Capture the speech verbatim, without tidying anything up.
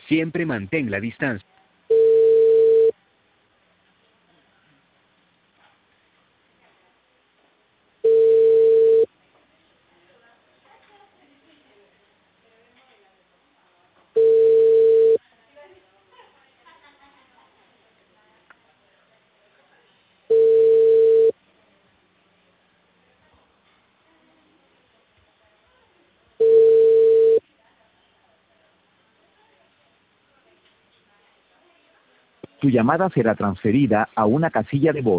Siempre mantén la distancia. Tu llamada será transferida a una casilla de voz.